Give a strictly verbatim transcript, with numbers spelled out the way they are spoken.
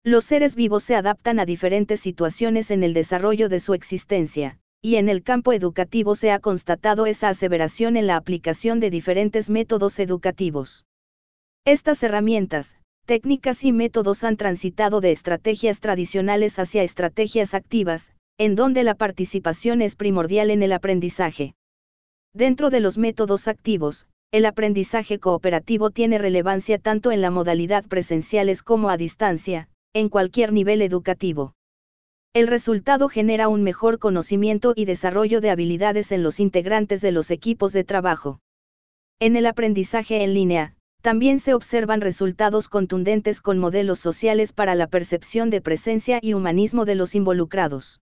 Los seres vivos se adaptan a diferentes situaciones en el desarrollo de su existencia, y en el campo educativo se ha constatado esa aseveración en la aplicación de diferentes métodos educativos. Estas herramientas, técnicas y métodos han transitado de estrategias tradicionales hacia estrategias activas, en donde la participación es primordial en el aprendizaje. Dentro de los métodos activos, el aprendizaje cooperativo tiene relevancia tanto en la modalidad presenciales como a distancia, en cualquier nivel educativo. El resultado genera un mejor conocimiento y desarrollo de habilidades en los integrantes de los equipos de trabajo. En el aprendizaje en línea, también se observan resultados contundentes con modelos sociales para la percepción de presencia y humanismo de los involucrados.